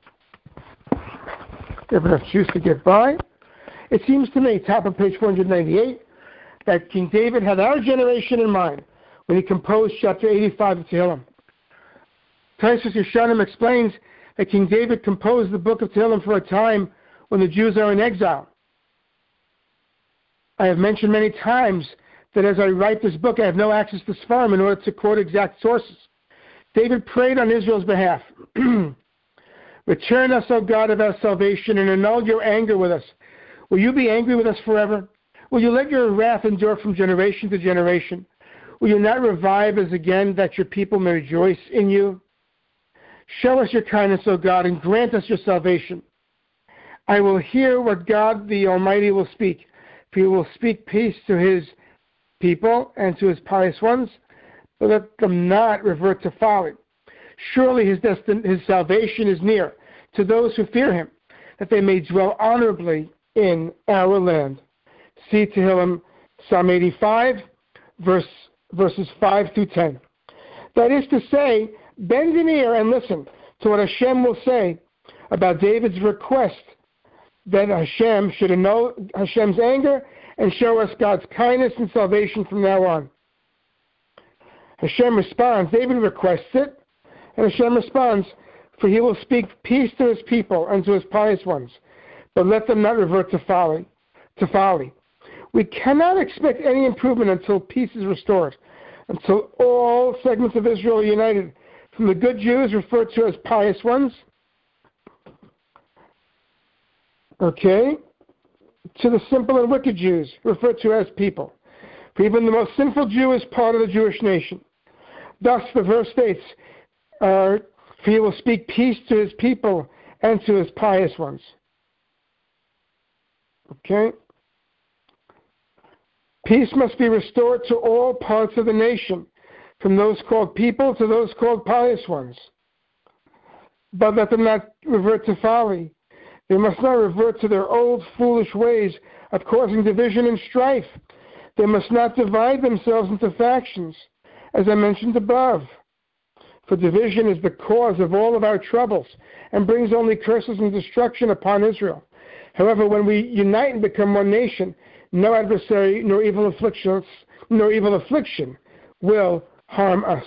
If enough juice to get by. It seems to me, top of page four ninety-eight, that King David had our generation in mind when he composed chapter eighty-five of Tehillim. Tosfos Yeshanim explains that King David composed the book of Tehillim for a time when the Jews are in exile. I have mentioned many times that as I write this book, I have no access to Sfarim in order to quote exact sources. David prayed on Israel's behalf. Return us, O God of our salvation, and annul your anger with us. Will you be angry with us forever? Will you let your wrath endure from generation to generation? Will you not revive us again, that your people may rejoice in you? Show us your kindness, O God, and grant us your salvation. I will hear what God the Almighty will speak, for he will speak peace to his people and to his pious ones, but let them not revert to folly. Surely his, destin- his salvation is near to those who fear him, that they may dwell honorably in our land. See Tehillim, Psalm eighty-five, verse, verses five through ten. That is to say, bend an ear and listen to what Hashem will say about David's request that Hashem should annul Hashem's anger and show us God's kindness and salvation from now on. Hashem responds, David requests it, and Hashem responds, for he will speak peace to his people and to his pious ones, but let them not revert to folly. To folly. We cannot expect any improvement until peace is restored, until all segments of Israel are united, from the good Jews referred to as pious ones, okay, to the simple and wicked Jews referred to as people. For even the most sinful Jew is part of the Jewish nation. Thus, the verse states, uh, for he will speak peace to his people and to his pious ones. Okay? Peace must be restored to all parts of the nation, from those called people to those called pious ones. But let them not revert to folly. They must not revert to their old foolish ways of causing division and strife. They must not divide themselves into factions, as I mentioned above. For division is the cause of all of our troubles and brings only curses and destruction upon Israel. However, when we unite and become one nation, no adversary nor evil afflictions nor evil affliction will harm us.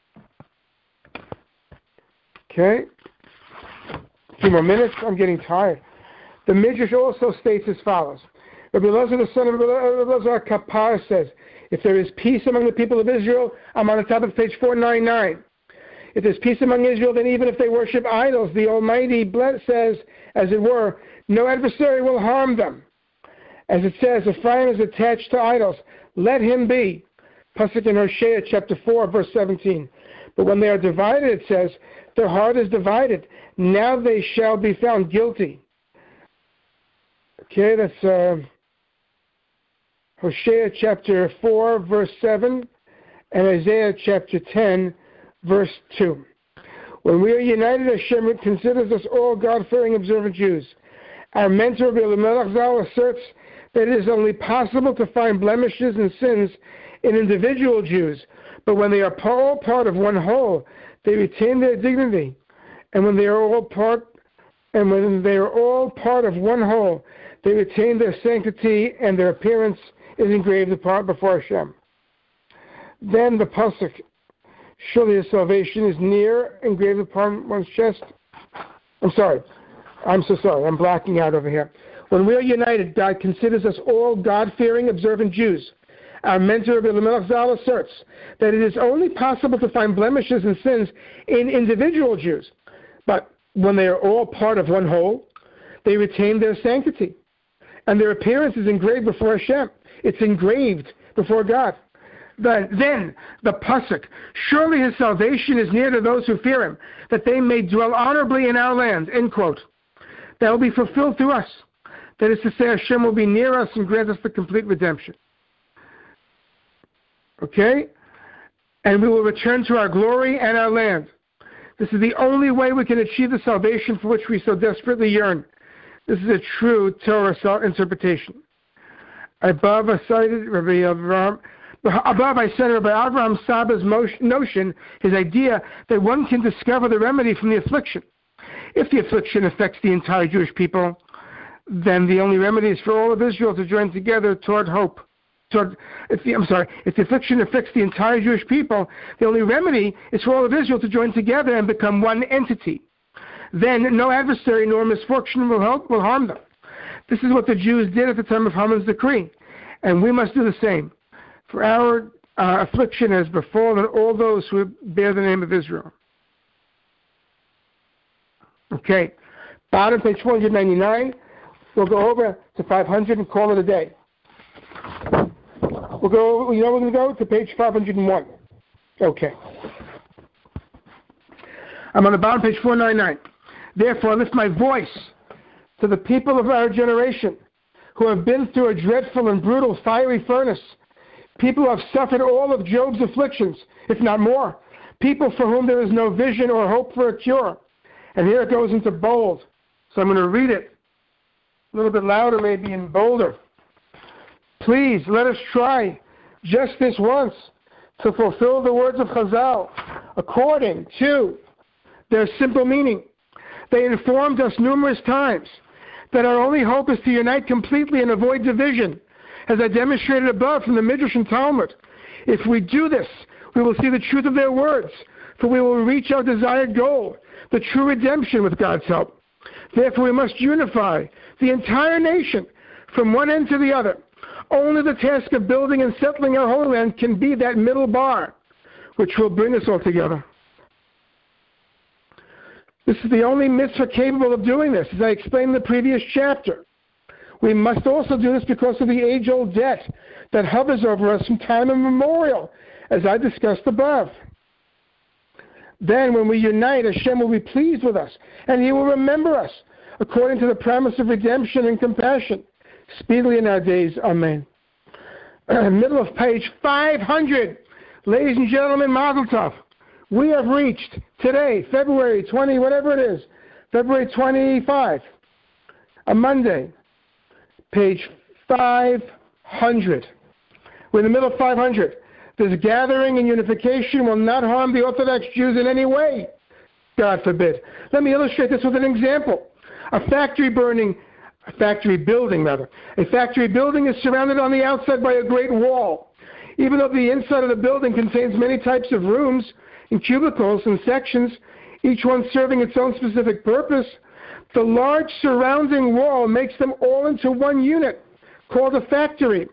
Okay? A few more minutes. I'm getting tired. The Midrash also states as follows. Rabbi Elazar, the son of Rabbi Elazar Kapar, says, if there is peace among the people of Israel, I'm on the top of page four ninety-nine. If there's peace among Israel, then even if they worship idols, the Almighty says, as it were, no adversary will harm them. As it says, Ephraim is attached to idols. Let him be. Pasuk in Hosea chapter four, verse seventeen. But when they are divided, it says, their heart is divided. Now they shall be found guilty. Okay, that's uh, Hosea chapter four, verse seven, and Isaiah chapter ten, verse two. When we are united, Hashem considers us all God-fearing, observant Jews. Our mentor, Rabbi Elimelech Zal, asserts that it is only possible to find blemishes and sins in individual Jews, but when they are all part of one whole, they retain their dignity. And when they are all part, and when they are all part of one whole, they retain their sanctity, and their appearance is engraved upon before Hashem. Then the pasuk, surely his salvation is near, engraved upon one's chest. I'm sorry. I'm so sorry. I'm blacking out over here. When we are united, God considers us all God-fearing, observant Jews. Our mentor, Rabbi Elimelech Zal, asserts that it is only possible to find blemishes and sins in individual Jews. But when they are all part of one whole, they retain their sanctity. And their appearance is engraved before Hashem. It's engraved before God. The, then the pasuk, surely his salvation is near to those who fear him, that they may dwell honorably in our land, end quote. That will be fulfilled through us. That is to say, Hashem will be near us and grant us the complete redemption. Okay? And we will return to our glory and our land. This is the only way we can achieve the salvation for which we so desperately yearn. This is a true Torah interpretation. Above I cited Rabbi Avraham, above I said Rabbi Avraham Saba's notion, his idea that one can discover the remedy from the affliction. If the affliction affects the entire Jewish people, then the only remedy is for all of Israel to join together toward hope. Toward, if the, I'm sorry, if the affliction affects the entire Jewish people, the only remedy is for all of Israel to join together and become one entity. Then no adversary nor misfortune will, help, will harm them. This is what the Jews did at the time of Haman's decree, and we must do the same. For our uh, affliction has befallen all those who bear the name of Israel. Okay, bottom page four ninety-nine. We'll go over to five hundred and call it a day. We'll go, you know, we're going to go to page five hundred one. Okay. I'm on the bottom page four ninety-nine. Therefore, I lift my voice to the people of our generation who have been through a dreadful and brutal fiery furnace. People who have suffered all of Job's afflictions, if not more. People for whom there is no vision or hope for a cure. And here it goes into bold. So I'm going to read it a little bit louder, maybe, and bolder. Please, let us try just this once to fulfill the words of Chazal according to their simple meaning. They informed us numerous times that our only hope is to unite completely and avoid division, as I demonstrated above from the Midrash and Talmud. If we do this, we will see the truth of their words, for we will reach our desired goal, the true redemption with God's help. Therefore, we must unify the entire nation from one end to the other. Only the task of building and settling our Holy Land can be that middle bar, which will bring us all together. This is the only mitzvah capable of doing this, as I explained in the previous chapter. We must also do this because of the age-old debt that hovers over us from time immemorial, as I discussed above. Then, when we unite, Hashem will be pleased with us, and He will remember us, according to the promise of redemption and compassion, speedily in our days. Amen. Middle of page five hundred. Ladies and gentlemen, Mazel Tov. We have reached today, February twentieth, whatever it is, February twenty-fifth, a Monday, page five hundred. We're in the middle of five hundred. This gathering and unification will not harm the Orthodox Jews in any way. God forbid. Let me illustrate this with an example. A factory burning, a factory building rather, a factory building is surrounded on the outside by a great wall. Even though the inside of the building contains many types of rooms and cubicles and sections, each one serving its own specific purpose, the large surrounding wall makes them all into one unit, called a factory.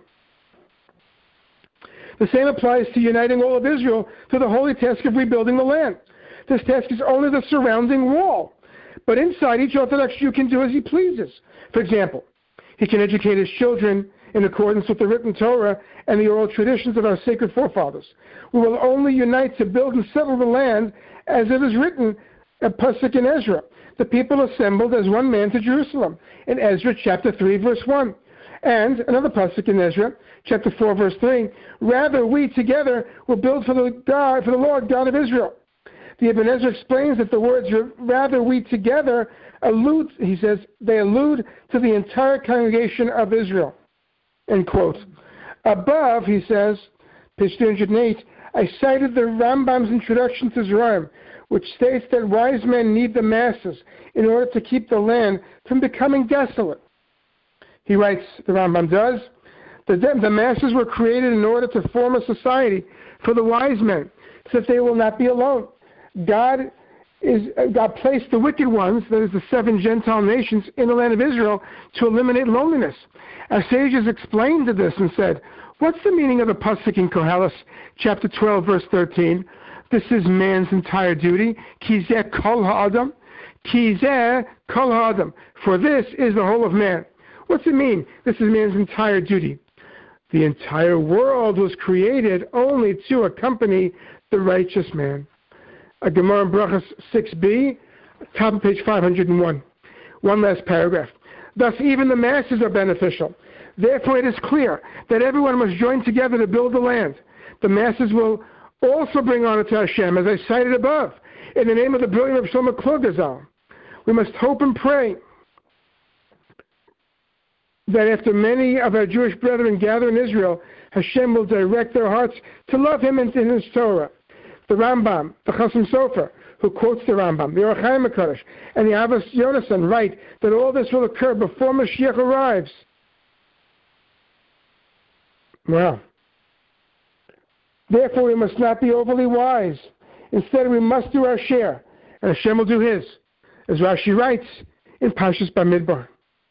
The same applies to uniting all of Israel to the holy task of rebuilding the land. This task is only the surrounding wall. But inside, each Orthodox Jew can do as he pleases. For example, he can educate his children in accordance with the written Torah and the oral traditions of our sacred forefathers. We will only unite to build and settle the land as it is written at Pasuk in Ezra. The people assembled as one man to Jerusalem in Ezra chapter three, verse one. And another Pasuk in Ezra chapter four, verse three. Rather, we together will build for the God, for the Lord God of Israel. The Ibn Ezra explains that the words "rather we together" allude, he says, they allude to the entire congregation of Israel. End quote. Above, he says, page three hundred eight, I cited the Rambam's introduction to Zeraim, which states that wise men need the masses in order to keep the land from becoming desolate. He writes, the Rambam does, the, the masses were created in order to form a society for the wise men, so that they will not be alone. God is God placed the wicked ones, that is the seven Gentile nations, in the land of Israel to eliminate loneliness. Our sages explained to this and said, what's the meaning of the pasuk in Koheles, chapter twelve, verse thirteen? This is man's entire duty. Ki zeh kol ha'adam. Ki zeh kol ha'adam. For this is the whole of man. What's it mean? This is man's entire duty. The entire world was created only to accompany the righteous man. A Gemara in Brachos six b, top of page five hundred one. One last paragraph. Thus, even the masses are beneficial. Therefore, it is clear that everyone must join together to build the land. The masses will also bring honor to Hashem, as I cited above, in the name of the brilliant Rav Shlomo Klug Hazal. We must hope and pray that after many of our Jewish brethren gather in Israel, Hashem will direct their hearts to love Him and in His Torah. The Rambam, the Chasam Sofer, who quotes the Rambam, the Or HaChaim HaKadosh, and the Avos Yonasan write that all this will occur before Mashiach arrives. Well, therefore we must not be overly wise. Instead, we must do our share, and Hashem will do His, as Rashi writes in Parshas Bamidbar.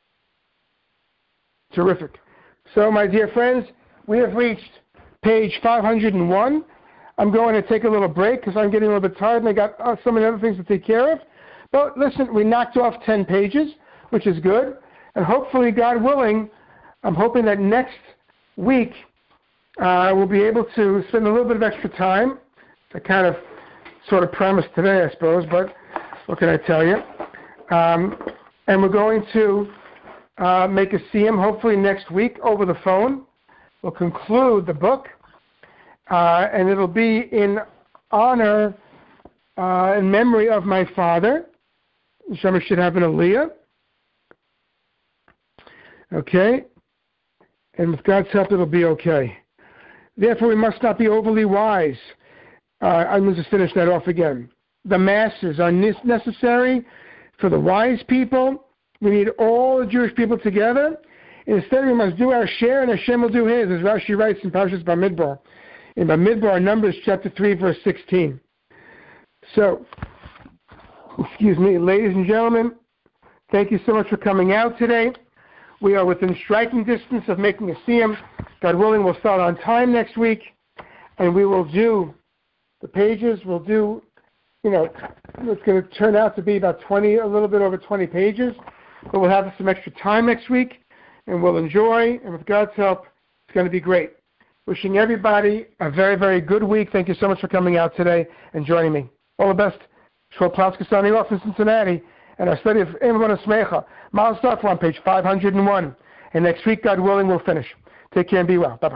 Terrific. So, my dear friends, we have reached page five hundred one. I'm going to take a little break because I'm getting a little bit tired and I got uh, so many other things to take care of. But listen, we knocked off ten pages, which is good. And hopefully, God willing, I'm hoping that next week uh, we'll be able to spend a little bit of extra time. I kind of sort of promised today, I suppose, but what can I tell you? Um, and we're going to uh, make a siyum hopefully next week over the phone. We'll conclude the book. Uh, and it'll be in honor, uh, in memory of my father. Hashem should have an aliyah. Okay? And with God's help, it'll be okay. Therefore, we must not be overly wise. Uh, I'm going to just finish that off again. The masses are necessary for the wise people. We need all the Jewish people together. Instead, we must do our share, and Hashem will do His, as Rashi writes in Parshas Bamidbar. In Bamidbar, Numbers chapter three, verse sixteen. So, excuse me, ladies and gentlemen, thank you so much for coming out today. We are within striking distance of making a siyum. God willing, we'll start on time next week, and we will do the pages. We'll do, you know, it's going to turn out to be about twenty, a little bit over twenty pages, but we'll have some extra time next week, and we'll enjoy, and with God's help, it's going to be great. Wishing everybody a very, very good week. Thank you so much for coming out today and joining me. All the best. Shmuel Plotzker signing off in Cincinnati, and our study of Emunah Smecha. Miles Start on page five hundred one. And next week, God willing, we'll finish. Take care and be well. Bye-bye.